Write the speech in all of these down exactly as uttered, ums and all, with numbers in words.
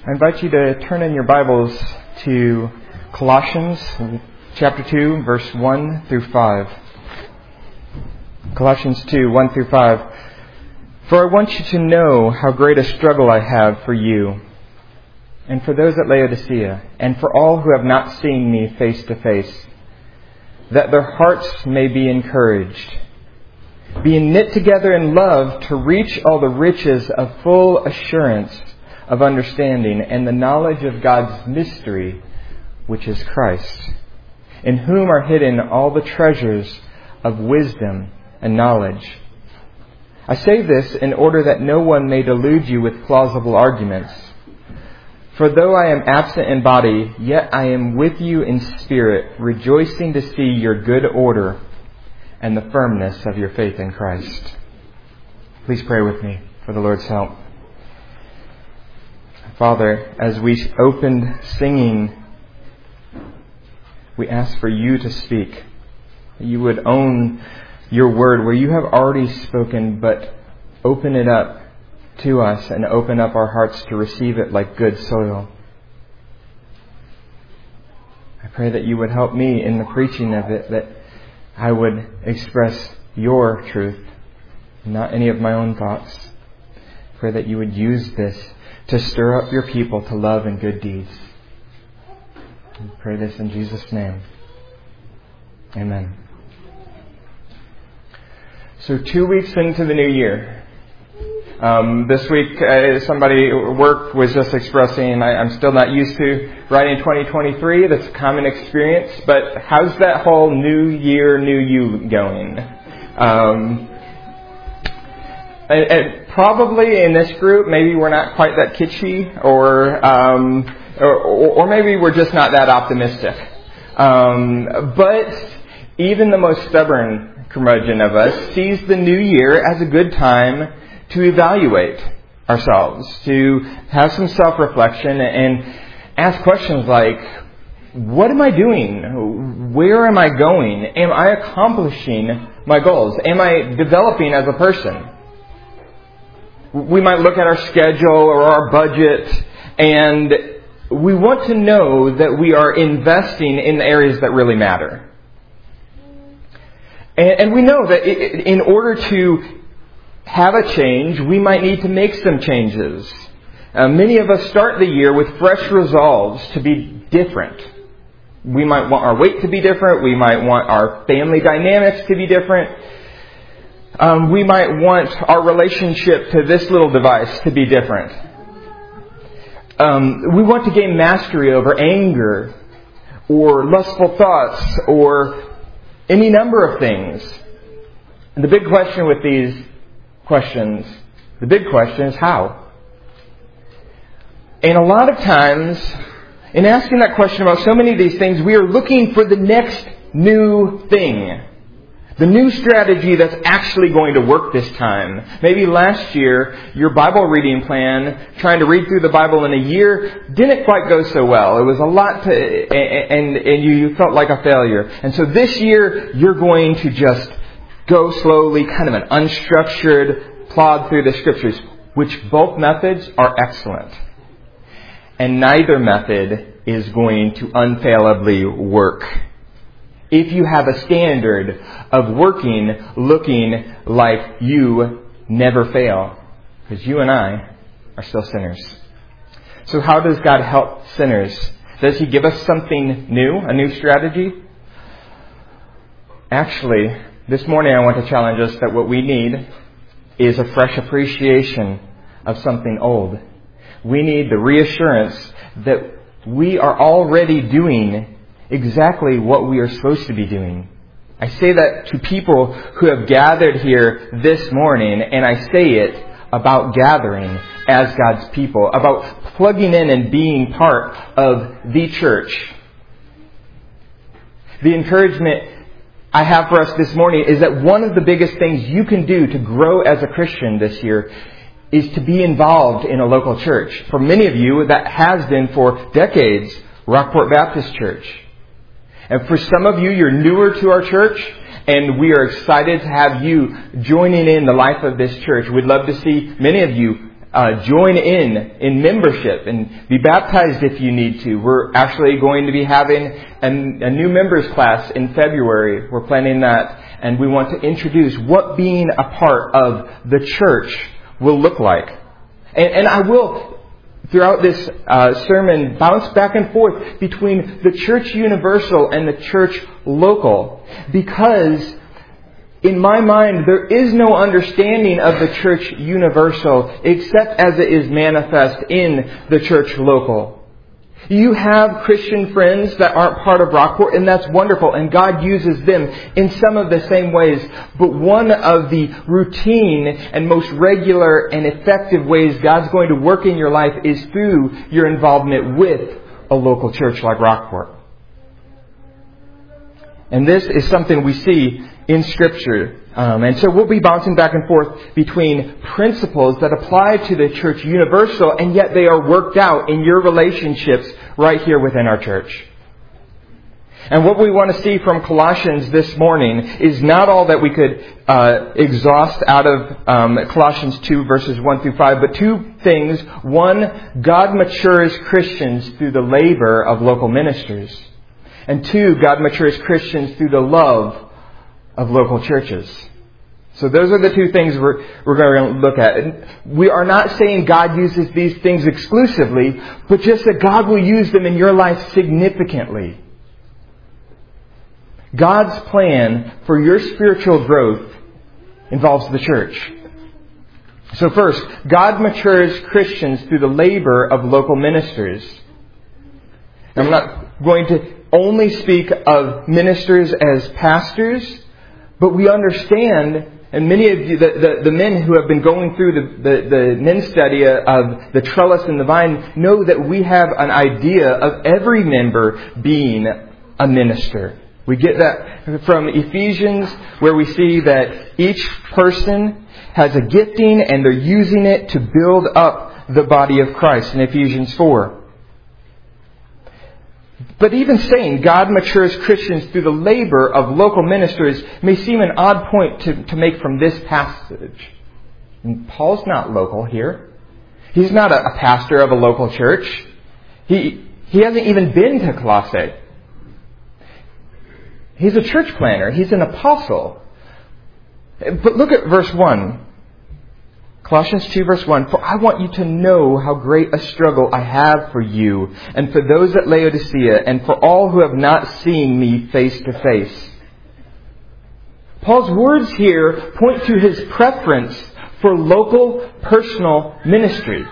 I invite you to turn in your Bibles to Colossians chapter two, verse one through five. Colossians two, one through five. For I want you to know how great a struggle I have for you, and for those at Laodicea, and for all who have not seen me face to face, that their hearts may be encouraged, being knit together in love to reach all the riches of full assurance of understanding and the knowledge of God's mystery, which is Christ, in whom are hidden all the treasures of wisdom and knowledge. I say this in order that no one may delude you with plausible arguments. For though I am absent in body, yet I am with you in spirit, rejoicing to see your good order and the firmness of your faith in Christ. Please pray with me for the Lord's help. Father, as we opened singing, we ask for you to speak. That you would own your word where you have already spoken, but open it up to us and open up our hearts to receive it like good soil. I pray that you would help me in the preaching of it, that I would express your truth, not any of my own thoughts. I pray that you would use this to stir up your people to love and good deeds. I pray this in Jesus' name. Amen. So two weeks into the new year. Um, this week, uh, somebody at work was just expressing, I, I'm still not used to writing twenty twenty-three. That's a common experience. But how's that whole new year, new you going? Um, and, and probably in this group, maybe we're not quite that kitschy, or um, or, or maybe we're just not that optimistic. Um, but even the most stubborn curmudgeon of us sees the new year as a good time to evaluate ourselves, to have some self-reflection and ask questions like, what am I doing? Where am I going? Am I accomplishing my goals? Am I developing as a person? We might look at our schedule or our budget, and we want to know that we are investing in the areas that really matter. And we know that in order to have a change, we might need to make some changes. Uh, many of us start the year with fresh resolves to be different. We might want our weight to be different. We might want our family dynamics to be different. Um, we might want our relationship to this little device to be different. Um, we want to gain mastery over anger or lustful thoughts or any number of things. And the big question with these questions, the big question is how? And a lot of times, in asking that question about so many of these things, we are looking for the next new thing. The new strategy that's actually going to work this time. Maybe last year, your Bible reading plan, trying to read through the Bible in a year, didn't quite go so well. It was a lot to, and, and you felt like a failure. And so this year, you're going to just go slowly, kind of an unstructured plod through the Scriptures, which both methods are excellent. And neither method is going to unfailably work if you have a standard of working looking like you never fail. Because you and I are still sinners. So how does God help sinners? Does He give us something new, a new strategy? Actually, this morning I want to challenge us that what we need is a fresh appreciation of something old. We need the reassurance that we are already doing exactly what we are supposed to be doing. I say that to people who have gathered here this morning, and I say it about gathering as God's people, about plugging in and being part of the church. The encouragement I have for us this morning is that one of the biggest things you can do to grow as a Christian this year is to be involved in a local church. For many of you, that has been for decades Rockport Baptist Church. And for some of you, you're newer to our church, and we are excited to have you joining in the life of this church. We'd love to see many of you uh, join in in membership and be baptized if you need to. We're actually going to be having an, a new members class in February. We're planning that, and we want to introduce what being a part of the church will look like. And, and I will, throughout this uh, sermon, bounce back and forth between the church universal and the church local, because in my mind, there is no understanding of the church universal except as it is manifest in the church local. You have Christian friends that aren't part of Rockport, and that's wonderful, and God uses them in some of the same ways. But one of the routine and most regular and effective ways God's going to work in your life is through your involvement with a local church like Rockport. And this is something we see in Scripture. Um, and so we'll be bouncing back and forth between principles that apply to the church universal, and yet they are worked out in your relationships right here within our church. And what we want to see from Colossians this morning is not all that we could uh, exhaust out of um, Colossians two verses one through five, but two things. One, God matures Christians through the labor of local ministers. And two, God matures Christians through the love of local churches. So those are the two things we're, we're going to look at. And we are not saying God uses these things exclusively, but just that God will use them in your life significantly. God's plan for your spiritual growth involves the church. So first, God matures Christians through the labor of local ministers. I'm not going to only speak of ministers as pastors, but we understand, and many of you, the, the, the men who have been going through the, the, the men's study of the trellis and the vine know that we have an idea of every member being a minister. We get that from Ephesians, where we see that each person has a gifting and they're using it to build up the body of Christ in Ephesians four. But even saying God matures Christians through the labor of local ministers may seem an odd point to, to make from this passage. And Paul's not local here. He's not a, a pastor of a local church. He, he hasn't even been to Colossae. He's a church planner. He's an apostle. But look at verse one. Colossians two verse one, "For I want you to know how great a struggle I have for you, and for those at Laodicea, and for all who have not seen me face to face." Paul's words here point to his preference for local personal ministry.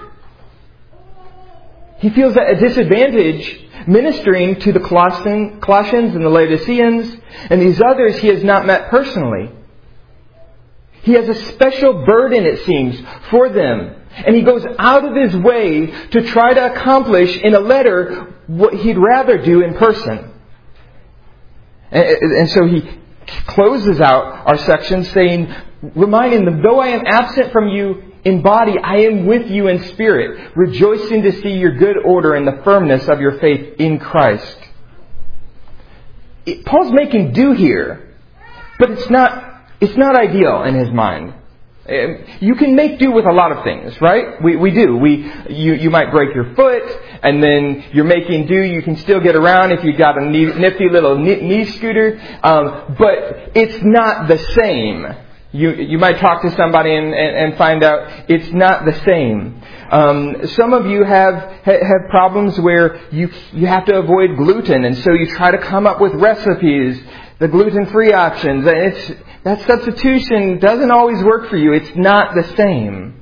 He feels at a disadvantage ministering to the Colossians and the Laodiceans and these others he has not met personally. He has a special burden, it seems, for them. And he goes out of his way to try to accomplish in a letter what he'd rather do in person. And, and so he closes out our section saying, reminding them, "Though I am absent from you in body, I am with you in spirit, rejoicing to see your good order and the firmness of your faith in Christ." It, Paul's making do here, but it's not It's not ideal in his mind. You can make do with a lot of things, right? We we do. We you you might break your foot, and then you're making do. You can still get around if you've got a nifty little knee scooter, um, but it's not the same. You you might talk to somebody and, and, and find out it's not the same. Um, some of you have have problems where you you have to avoid gluten, and so you try to come up with recipes, the gluten-free options, and it's that substitution doesn't always work for you. It's not the same.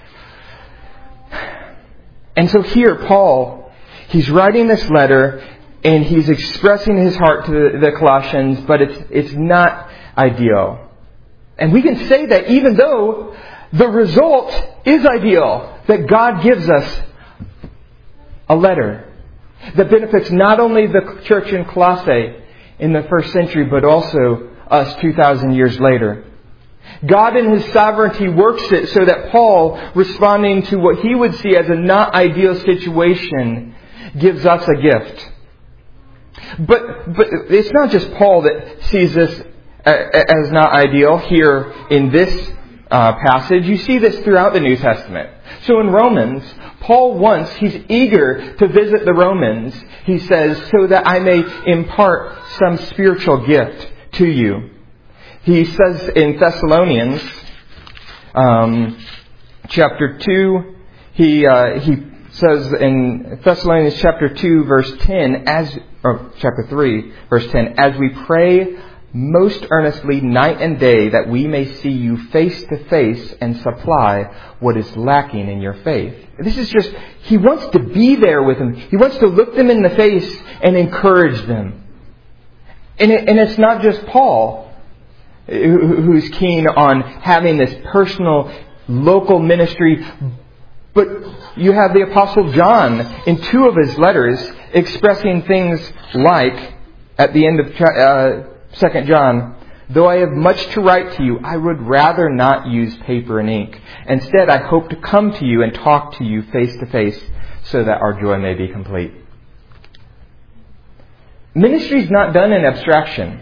And so here, Paul, he's writing this letter and he's expressing his heart to the, the Colossians, but it's it's not ideal. And we can say that even though the result is ideal, that God gives us a letter that benefits not only the church in Colossae in the first century, but also us two thousand years later. God in His sovereignty works it so that Paul, responding to what he would see as a not ideal situation, gives us a gift. But but it's not just Paul that sees this as not ideal here in this uh, passage, you see this throughout the New Testament. So in Romans, Paul wants, he's eager to visit the Romans. He says, so that I may impart some spiritual gift to you. He says in Thessalonians, um, chapter two, he uh, he says in Thessalonians chapter two, verse ten, as or chapter three, verse ten, as we pray most earnestly night and day that we may see you face to face and supply what is lacking in your faith. This is just, he wants to be there with them. He wants to look them in the face and encourage them. And, it, and it's not just Paul who's keen on having this personal, local ministry, but you have the Apostle John in two of his letters expressing things like, at the end of uh, Second John, though I have much to write to you, I would rather not use paper and ink. Instead, I hope to come to you and talk to you face to face so that our joy may be complete. Ministry is not done in abstraction.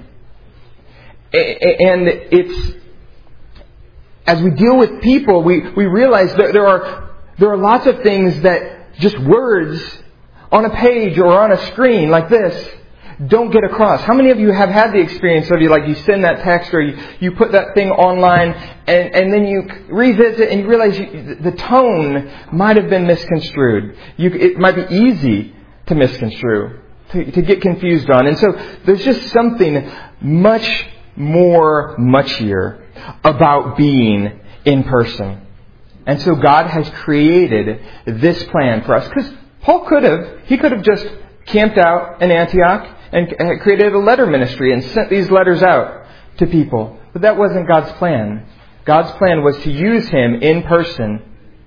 And it's, as we deal with people, we, we realize that there are, there are lots of things that just words on a page or on a screen like this don't get across. How many of you have had the experience of you, like you send that text or you, you put that thing online and, and then you revisit and you realize you, the tone might have been misconstrued. You, it might be easy to misconstrue, to, to get confused on. And so there's just something much more muchier about being in person. And so God has created this plan for us. Because Paul could have, he could have just camped out in Antioch and created a letter ministry and sent these letters out to people. But that wasn't God's plan. God's plan was to use him in person.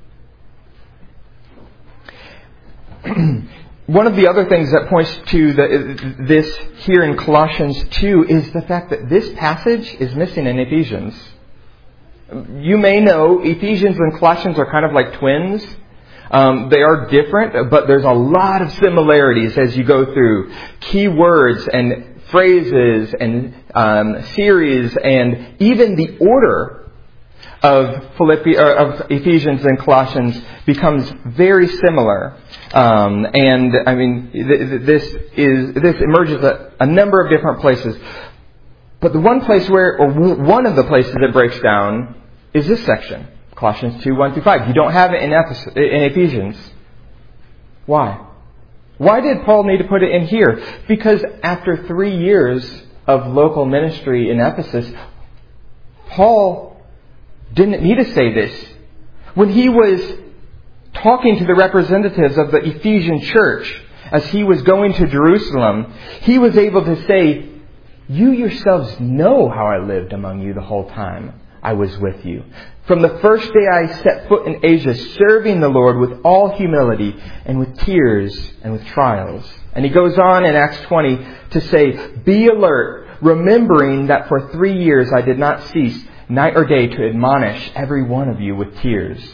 One of the other things that points to the, this here in Colossians two is the fact that this passage is missing in Ephesians. You may know Ephesians and Colossians are kind of like twins. Um, they are different, but there's a lot of similarities as you go through. Key words and phrases and um, series and even the order of, Philippi- or of Ephesians and Colossians becomes very similar. Um, and I mean, th- th- this is this emerges at a number of different places. But the one place where, or one of the places it breaks down is this section. Colossians two, one through five. You don't have it in, Ephes- in Ephesians. Why? Why did Paul need to put it in here? Because after three years of local ministry in Ephesus, Paul didn't need to say this. When he was talking to the representatives of the Ephesian church as he was going to Jerusalem, he was able to say, you yourselves know how I lived among you the whole time I was with you. From the first day I set foot in Asia, serving the Lord with all humility and with tears and with trials. And he goes on in Acts twenty to say, be alert, remembering that for three years I did not cease, night or day, to admonish every one of you with tears.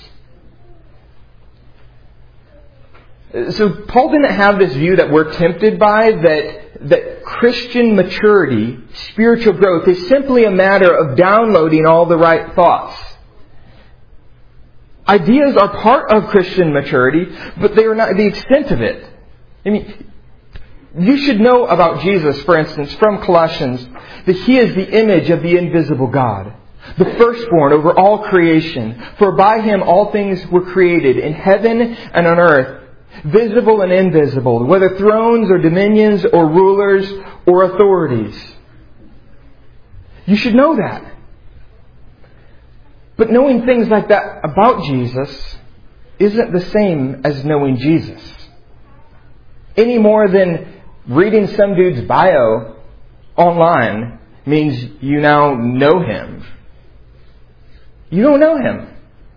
So Paul didn't have this view that we're tempted by, that that Christian maturity, spiritual growth, is simply a matter of downloading all the right thoughts. Ideas are part of Christian maturity, but they are not the extent of it. I mean, you should know about Jesus, for instance, from Colossians, that He is the image of the invisible God, the firstborn over all creation. For by Him all things were created, in heaven and on earth, visible and invisible, whether thrones or dominions or rulers or authorities. You should know that. But knowing things like that about Jesus isn't the same as knowing Jesus. Any more than reading some dude's bio online means you now know him. You don't know him.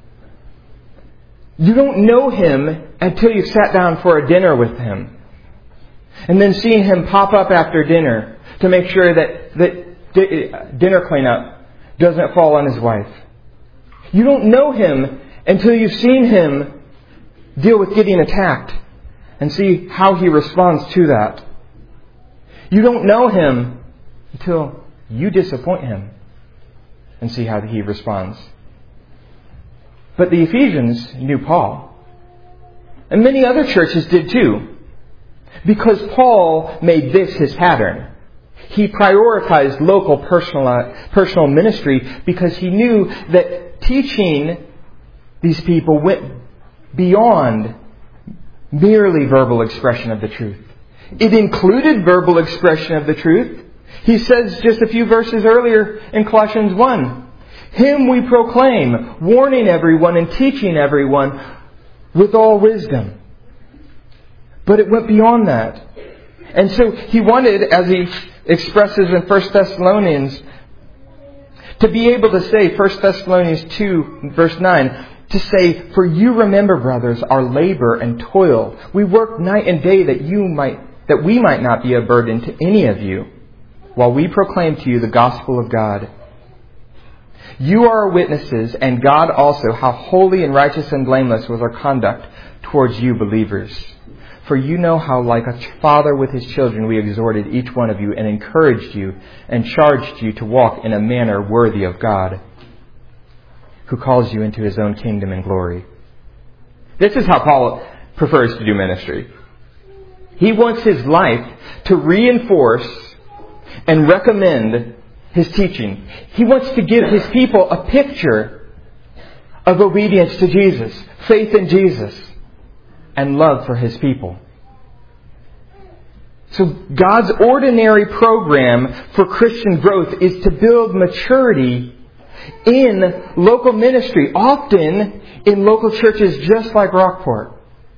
You don't know him until you've sat down for a dinner with him. And then seeing him pop up after dinner to make sure that, that di- dinner cleanup doesn't fall on his wife. You don't know him until you've seen him deal with getting attacked and see how he responds to that. You don't know him until you disappoint him and see how he responds. But the Ephesians knew Paul. And many other churches did too. Because Paul made this his pattern. He prioritized local personal, personal ministry because he knew that teaching these people went beyond merely verbal expression of the truth. It included verbal expression of the truth. He says just a few verses earlier in Colossians one, Him we proclaim, warning everyone and teaching everyone with all wisdom. But it went beyond that. And so he wanted, as he expresses in First Thessalonians, to be able to say, First Thessalonians two, verse nine, to say, for you remember, brothers, our labor and toil. We work night and day that you might, that we might not be a burden to any of you, while we proclaim to you the gospel of God. You are our witnesses, and God also, how holy and righteous and blameless was our conduct towards you believers. For you know how, like a father with his children, we exhorted each one of you and encouraged you and charged you to walk in a manner worthy of God, who calls you into His own kingdom and glory. This is how Paul prefers to do ministry. He wants his life to reinforce and recommend his teaching. He wants to give his people a picture of obedience to Jesus, faith in Jesus, and love for His people. So God's ordinary program for Christian growth is to build maturity in local ministry, often in local churches just like Rockport.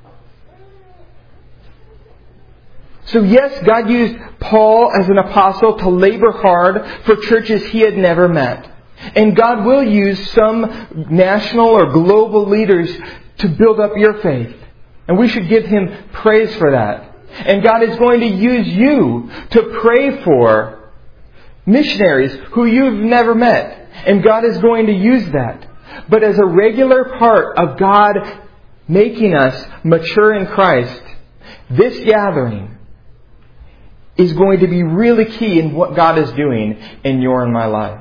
So yes, God used Paul as an apostle to labor hard for churches he had never met. And God will use some national or global leaders to build up your faith. And we should give Him praise for that. And God is going to use you to pray for missionaries who you've never met. And God is going to use that. But as a regular part of God making us mature in Christ, this gathering is going to be really key in what God is doing in your and my life.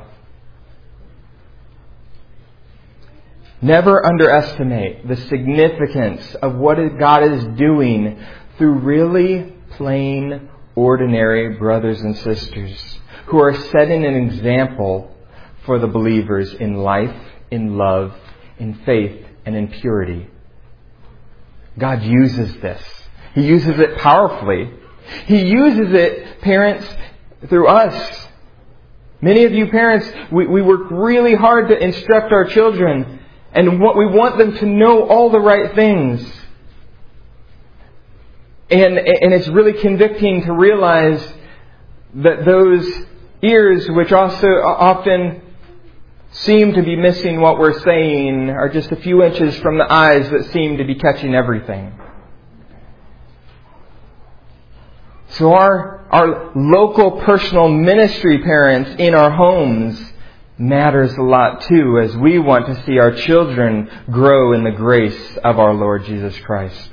Never underestimate the significance of what God is doing through really plain, ordinary brothers and sisters who are setting an example for the believers in life, in love, in faith, and in purity. God uses this. He uses it powerfully. He uses it, parents, through us. Many of you parents, we, we work really hard to instruct our children. And what we want them to know all the right things. And, and it's really convicting to realize that those ears, which also often seem to be missing what we're saying, are just a few inches from the eyes that seem to be catching everything. So our, our local personal ministry parents in our homes matters a lot too, as we want to see our children grow in the grace of our Lord Jesus Christ.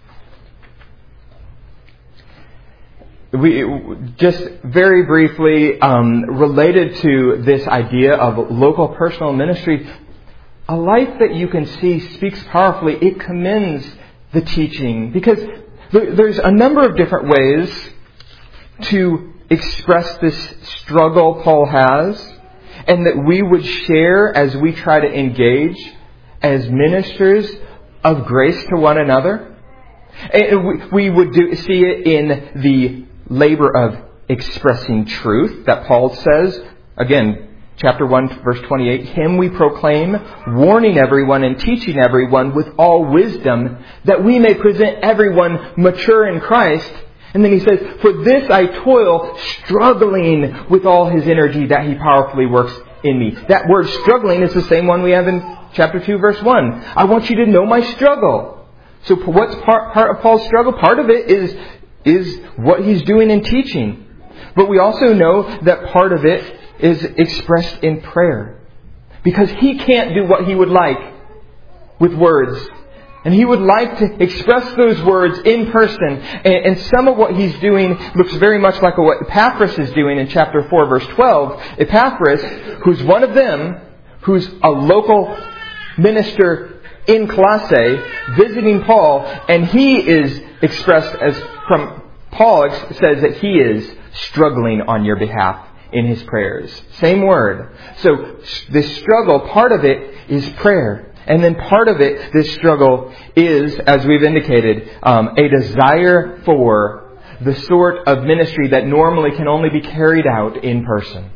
We just very briefly um, related to this idea of local personal ministry, a life that you can see speaks powerfully. It commends the teaching because there's a number of different ways to express this struggle Paul has, and that we would share as we try to engage as ministers of grace to one another. And we would do, see it in the labor of expressing truth that Paul says. Again, chapter one, verse twenty-eight, Him we proclaim, warning everyone and teaching everyone with all wisdom, that we may present everyone mature in Christ. And then he says, for this I toil, struggling with all His energy that He powerfully works in me. That word struggling is the same one we have in chapter two, verse one. I want you to know my struggle. So what's part, part of Paul's struggle? Part of it is, is what he's doing in teaching. But we also know that part of it is expressed in prayer. Because he can't do what he would like with words. And he would like to express those words in person. And, and some of what he's doing looks very much like what Epaphras is doing in chapter four, verse twelve. Epaphras, who's one of them, who's a local minister in Colossae visiting Paul, and he is expressed as from Paul ex- says that he is struggling on your behalf in his prayers. Same word. So this struggle, part of it is prayer. And then part of it, this struggle, is, as we've indicated, um, a desire for the sort of ministry that normally can only be carried out in person.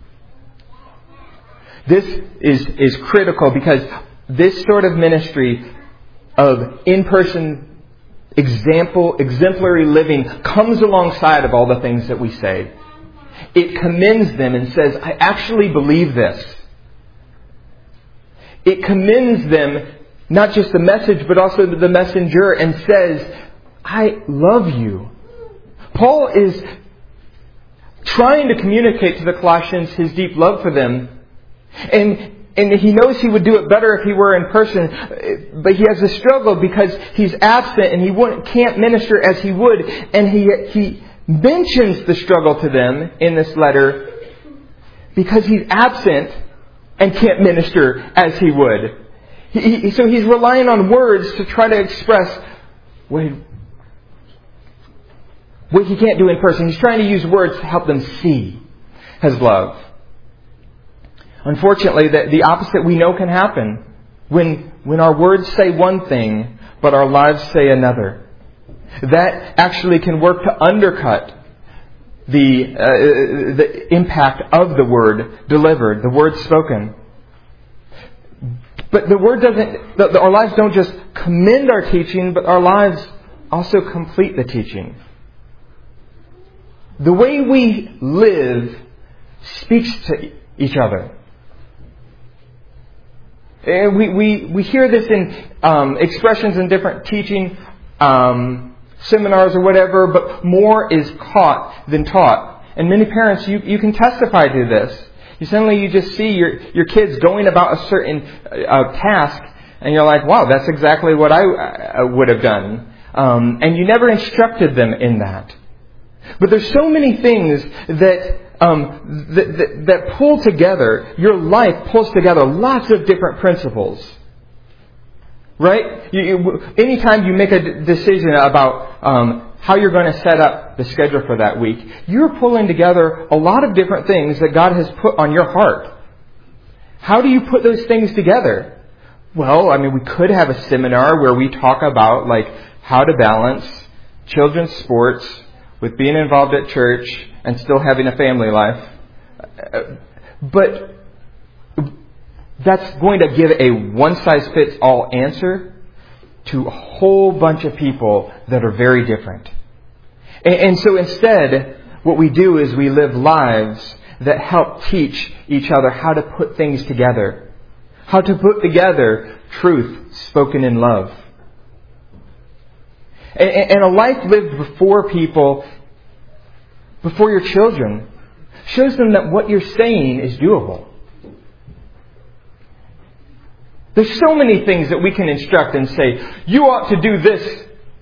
This is, is critical because this sort of ministry of in-person example, exemplary living comes alongside of all the things that we say. It commends them and says, I actually believe this. It commends them, not just the message, but also the messenger, and says, I love you. Paul is trying to communicate to the Colossians his deep love for them. And and he knows he would do it better if he were in person. But he has a struggle because he's absent and he wouldn't, can't minister as he would. And he he mentions the struggle to them in this letter because he's absent and can't minister as he would. He, he, so he's relying on words to try to express what he, what he can't do in person. He's trying to use words to help them see his love. Unfortunately, the, the opposite we know can happen when when our words say one thing, but our lives say another. That actually can work to undercut the uh, the impact of the word delivered, the word spoken. But the word doesn't. The, the, our lives don't just commend our teaching, but our lives also complete the teaching. The way we live speaks to each other. And we, we, we hear this in um, expressions in different teaching um, seminars or whatever, but more is caught than taught. And many parents, you, you can testify to this. You suddenly you just see your, your kids going about a certain uh, task, and you're like, wow, that's exactly what I uh, would have done. Um, and you never instructed them in that. But there's so many things that um, that, that, that pull together. Your life pulls together lots of different principles. Right? You, you, anytime you make a d- decision about um, how you're going to set up the schedule for that week, you're pulling together a lot of different things that God has put on your heart. How do you put those things together? Well, I mean, we could have a seminar where we talk about like how to balance children's sports with being involved at church and still having a family life. But that's going to give a one-size-fits-all answer to a whole bunch of people that are very different. And, and so instead, what we do is we live lives that help teach each other how to put things together. How to put together truth spoken in love. And a life lived before people, before your children, shows them that what you're saying is doable. There's so many things that we can instruct and say, you ought to do this.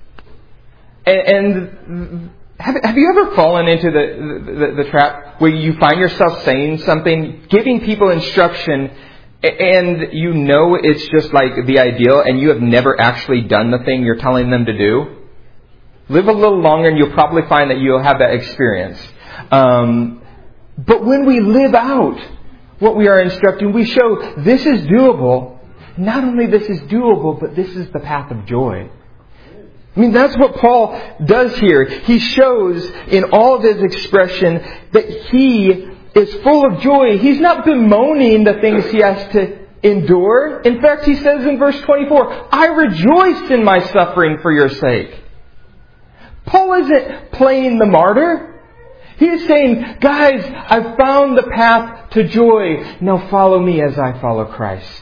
And have, have you ever fallen into the, the, the trap where you find yourself saying something, giving people instruction, and you know it's just like the ideal, and you have never actually done the thing you're telling them to do? Live a little longer and you'll probably find that you'll have that experience. Um, but when we live out what we are instructing, we show this is doable. Not only this is doable, but this is the path of joy. I mean, that's what Paul does here. He shows in all of his expression that he is full of joy. He's not bemoaning the things he has to endure. In fact, he says in verse twenty-four, I rejoiced in my suffering for your sake. Paul isn't playing the martyr. He is saying, guys, I've found the path to joy. Now follow me as I follow Christ.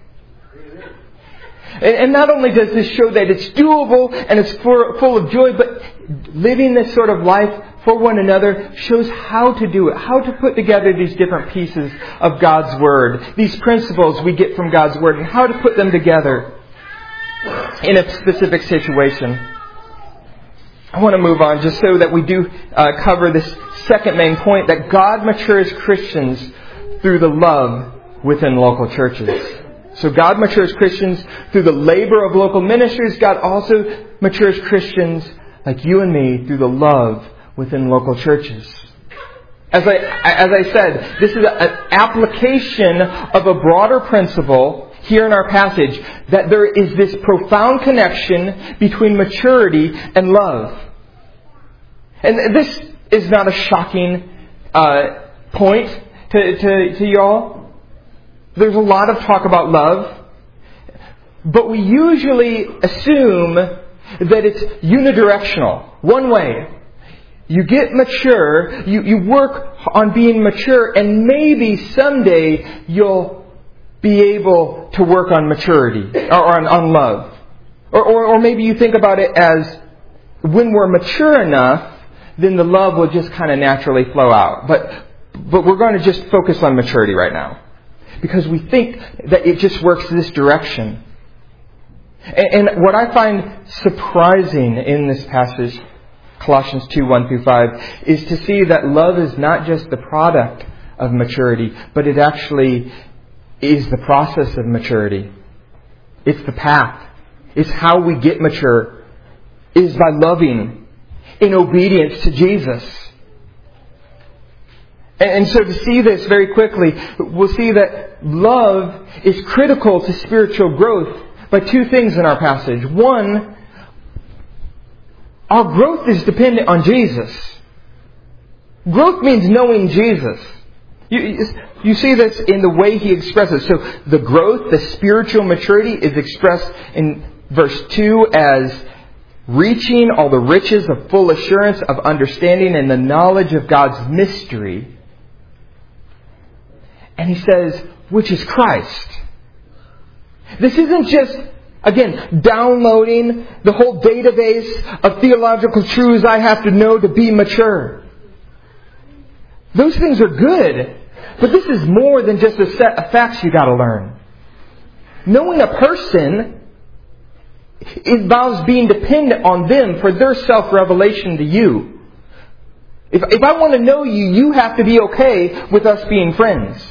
And, and not only does this show that it's doable and it's for, full of joy, but living this sort of life for one another shows how to do it, how to put together these different pieces of God's Word, these principles we get from God's Word, and how to put them together in a specific situation. I want to move on just so that we do uh, cover this second main point, that God matures Christians through the love within local churches. So God matures Christians through the labor of local ministries. God also matures Christians like you and me through the love within local churches. As I, as I said, this is an application of a broader principle here in our passage, that there is this profound connection between maturity and love. And this is not a shocking uh, point to, to, to y'all. There's a lot of talk about love, but we usually assume that it's unidirectional, one way. You get mature, you, you work on being mature, and maybe someday you'll be able to work on maturity, or on, on love. Or, or, or maybe you think about it as, when we're mature enough, then the love will just kind of naturally flow out. But, but we're going to just focus on maturity right now, because we think that it just works this direction. And, and what I find surprising in this passage, Colossians two, one through five, is to see that love is not just the product of maturity, but it actually is the process of maturity. It's the path. It's how we get mature. It is by loving in obedience to Jesus. And, and so to see this very quickly, we'll see that love is critical to spiritual growth by two things in our passage. One, our growth is dependent on Jesus. Growth means knowing Jesus. You, you see this in the way he expresses. So the growth, the spiritual maturity, is expressed in verse two as reaching all the riches of full assurance of understanding and the knowledge of God's mystery. And he says, which is Christ. This isn't just, again, downloading the whole database of theological truths I have to know to be mature. Those things are good, but this is more than just a set of facts you got to learn. Knowing a person involves being dependent on them for their self-revelation to you. If, if I want to know you, you have to be okay with us being friends.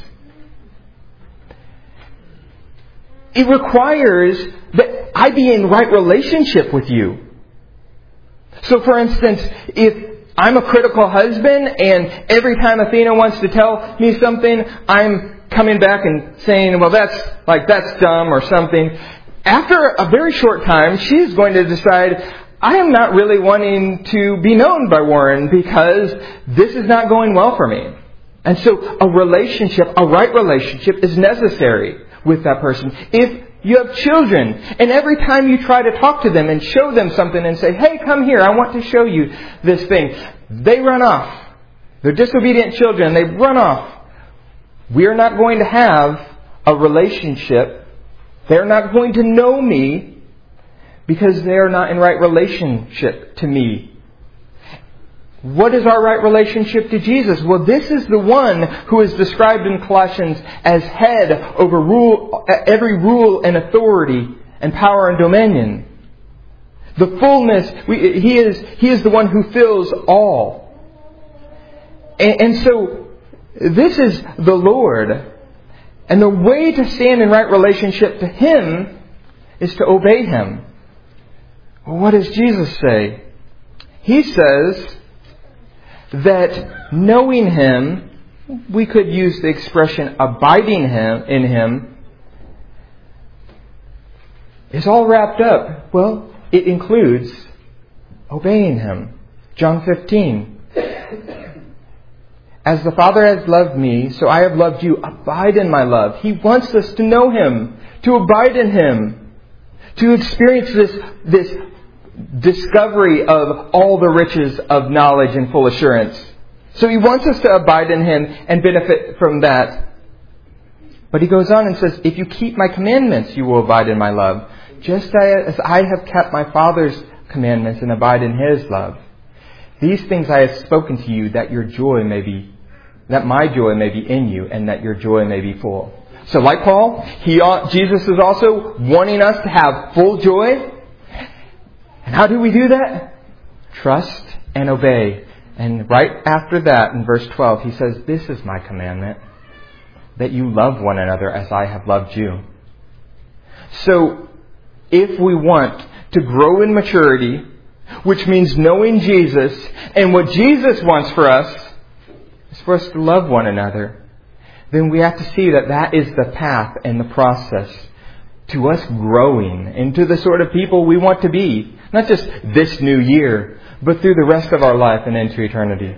It requires that I be in right relationship with you. So for instance, if I'm a critical husband and every time Athena wants to tell me something, I'm coming back and saying, well, that's like, that's dumb or something. After a very short time, she's going to decide, I am not really wanting to be known by Warren because this is not going well for me. And so a relationship, a right relationship, is necessary with that person. If you have children, and every time you try to talk to them and show them something and say, hey, come here, I want to show you this thing, they run off. They're disobedient children. They run off. We're not going to have a relationship. They're not going to know me because they're not in right relationship to me. What is our right relationship to Jesus? Well, this is the one who is described in Colossians as head over rule, every rule and authority and power and dominion. The fullness, we, he is he is the one who fills all. And, and so this is the Lord. And the way to stand in right relationship to Him is to obey Him. Well, what does Jesus say? He says that knowing Him, we could use the expression abiding him in Him, is all wrapped up. Well, it includes obeying Him. John fifteen. As the Father has loved me, so I have loved you. Abide in my love. He wants us to know Him, to abide in Him, to experience this, this discovery of all the riches of knowledge and full assurance. So He wants us to abide in Him and benefit from that. But He goes on and says, if you keep my commandments, you will abide in my love, just as I have kept my Father's commandments and abide in His love. These things I have spoken to you, that your joy may be, that my joy may be in you, and that your joy may be full. So like Paul, he, Jesus is also wanting us to have full joy. And how do we do that? Trust and obey. And right after that, in verse twelve, he says, this is my commandment, that you love one another as I have loved you. So, if we want to grow in maturity, which means knowing Jesus, and what Jesus wants for us is for us to love one another, then we have to see that that is the path and the process to us growing into the sort of people we want to be. Not just this new year, but through the rest of our life and into eternity.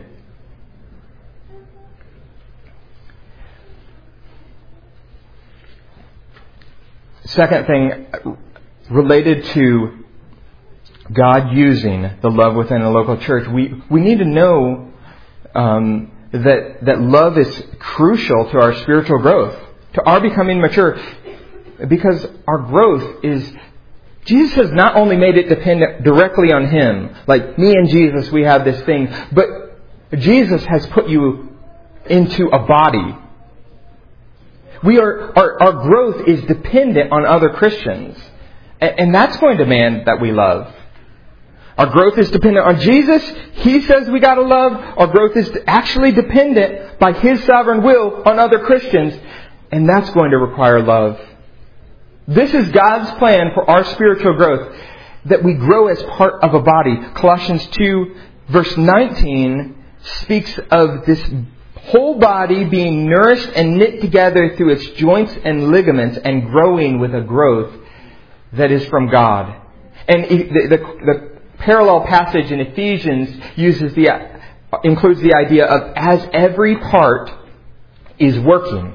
Second thing, related to God using the love within a local church, we, we need to know um, that, that love is crucial to our spiritual growth, to our becoming mature, because our growth is, Jesus has not only made it dependent directly on Him, like me and Jesus, we have this thing, but Jesus has put you into a body. We are, our, our growth is dependent on other Christians. And, and that's going to demand that we love. Our growth is dependent on Jesus. He says we gotta love. Our growth is actually dependent by His sovereign will on other Christians. And that's going to require love. This is God's plan for our spiritual growth, that we grow as part of a body. Colossians two verse nineteen speaks of this whole body being nourished and knit together through its joints and ligaments and growing with a growth that is from God. And the, the, the parallel passage in Ephesians uses the includes the idea of as every part is working.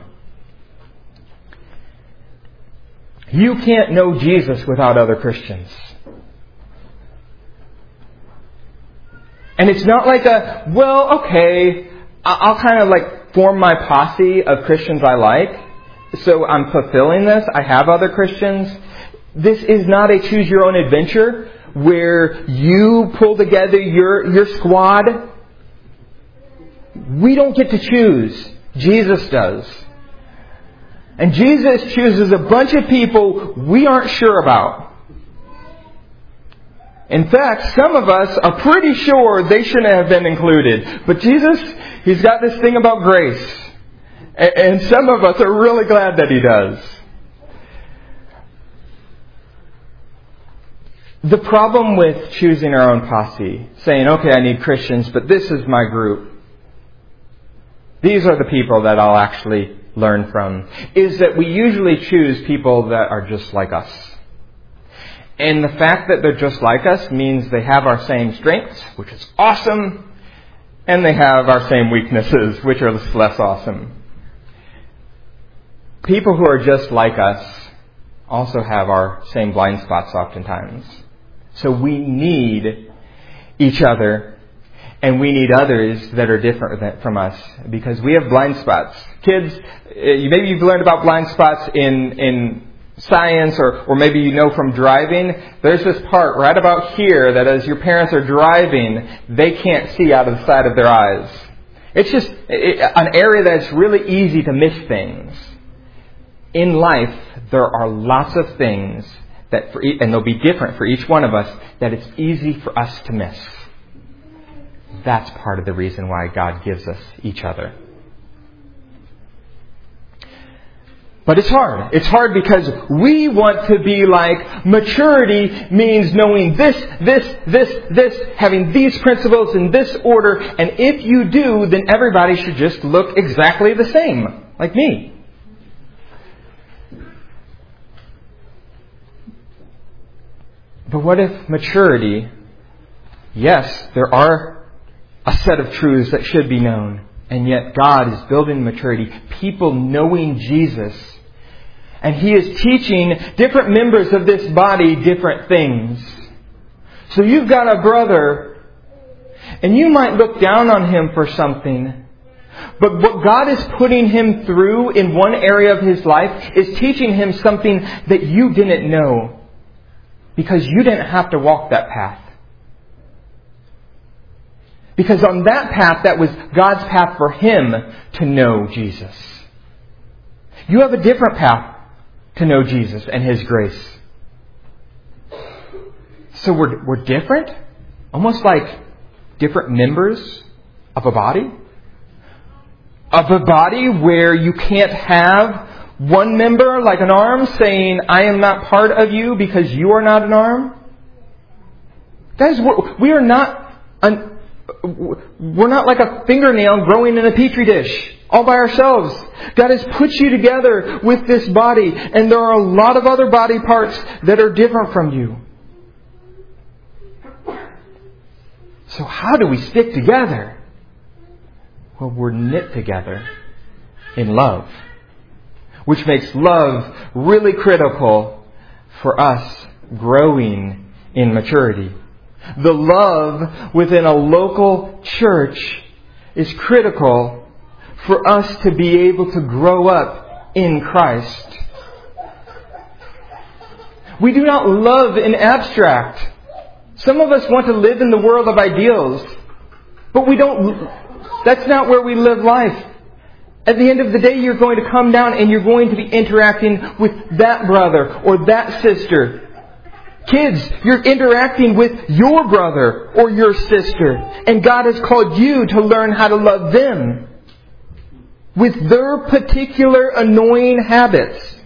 You can't know Jesus without other Christians. And it's not like a, well, okay, I'll kind of like form my posse of Christians I like, so I'm fulfilling this. I have other Christians. This is not a choose your own adventure where you pull together your, your squad. We don't get to choose. Jesus does. And Jesus chooses a bunch of people we aren't sure about. In fact, some of us are pretty sure they shouldn't have been included. But Jesus, He's got this thing about grace. And some of us are really glad that He does. The problem with choosing our own posse, saying, okay, I need Christians, but this is my group. These are the people that I'll actually learn from, is that we usually choose people that are just like us. And the fact that they're just like us means they have our same strengths, which is awesome, and they have our same weaknesses, which are less awesome. People who are just like us also have our same blind spots oftentimes. So we need each other, and we need others that are different from us, because we have blind spots. Kids, maybe you've learned about blind spots in, in science, or, or maybe you know from driving. There's this part right about here that as your parents are driving, they can't see out of the side of their eyes. It's just an area that's really easy to miss things. In life, there are lots of things that, for, and they'll be different for each one of us, that it's easy for us to miss. That's part of the reason why God gives us each other. But it's hard. It's hard because we want to be like, maturity means knowing this, this, this, this, having these principles in this order, and if you do, then everybody should just look exactly the same, like me. But what if maturity, yes, there are a set of truths that should be known, and yet God is building maturity, people knowing Jesus, and He is teaching different members of this body different things. So you've got a brother, and you might look down on him for something, but what God is putting him through in one area of his life is teaching him something that you didn't know, because you didn't have to walk that path. Because on that path, that was God's path for him to know Jesus. You have a different path to know Jesus and His grace. So we're, we're different? Almost like different members of a body? Of a body where you can't have one member, like an arm, saying, I am not part of you because you are not an arm? Guys, we're, we are not an, we're not like a fingernail growing in a petri dish all by ourselves. God has put you together with this body, and there are a lot of other body parts that are different from you. So how do we stick together? Well, we're knit together in love, which makes love really critical for us growing in maturity. The love within a local church is critical for us to be able to grow up in Christ. We do not love in abstract. Some of us want to live in the world of ideals, but we don't. That's not where we live life. At the end of the day, you're going to come down and you're going to be interacting with that brother or that sister. Kids, you're interacting with your brother or your sister. And God has called you to learn how to love them with their particular annoying habits.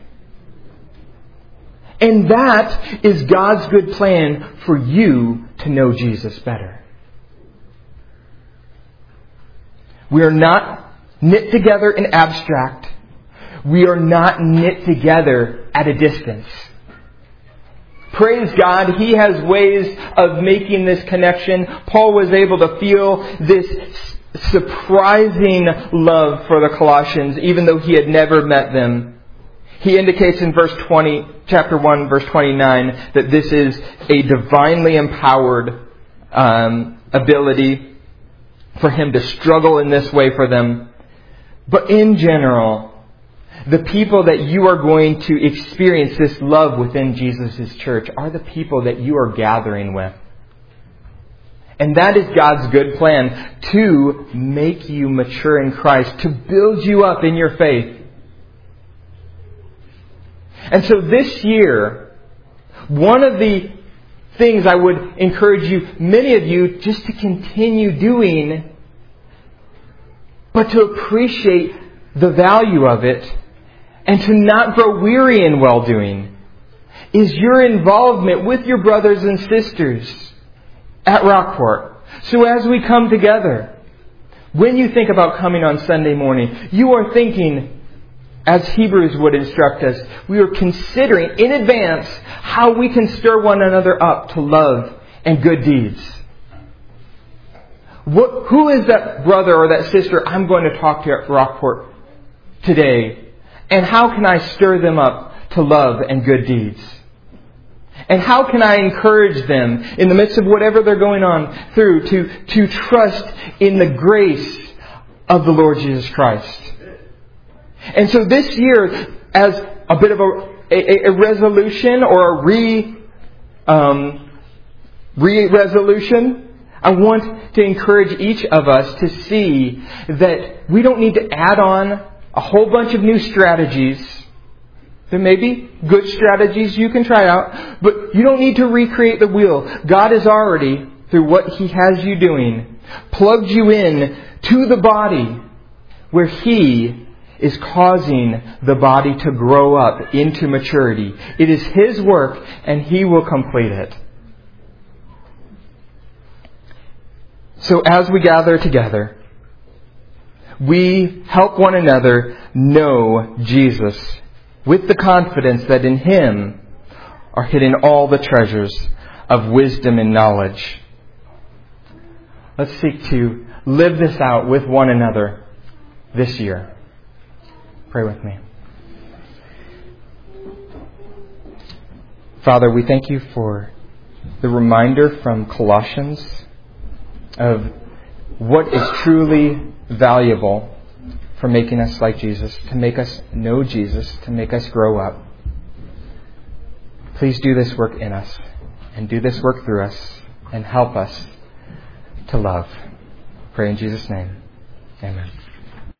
And that is God's good plan for you to know Jesus better. We are not knit together in abstract. We are not knit together at a distance. Praise God, He has ways of making this connection. Paul was able to feel this surprising love for the Colossians, even though he had never met them. He indicates in verse twenty, chapter one, verse twenty-nine, that this is a divinely empowered um, ability for him to struggle in this way for them. But in general, the people that you are going to experience this love within Jesus' church are the people that you are gathering with. And that is God's good plan, to make you mature in Christ, to build you up in your faith. And so this year, one of the things I would encourage you, many of you, just to continue doing, but to appreciate the value of it, and to not grow weary in well-doing, is your involvement with your brothers and sisters at Rockport. So as we come together, when you think about coming on Sunday morning, you are thinking, as Hebrews would instruct us, we are considering in advance how we can stir one another up to love and good deeds. What, who is that brother or that sister I'm going to talk to at Rockport today? And how can I stir them up to love and good deeds? And how can I encourage them in the midst of whatever they're going on through to, to trust in the grace of the Lord Jesus Christ? And so this year, as a bit of a, a, a resolution or a re, um, re-resolution, I want to encourage each of us to see that we don't need to add on a whole bunch of new strategies. There may be good strategies you can try out, but you don't need to recreate the wheel. God has already, through what He has you doing, plugged you in to the body where He is causing the body to grow up into maturity. It is His work, and He will complete it. So as we gather together, we help one another know Jesus with the confidence that in Him are hidden all the treasures of wisdom and knowledge. Let's seek to live this out with one another this year. Pray with me. Father, we thank You for the reminder from Colossians of what is truly valuable for making us like Jesus, to make us know Jesus, to make us grow up. Please do this work in us, and do this work through us, and help us to love. Pray in Jesus' name. Amen.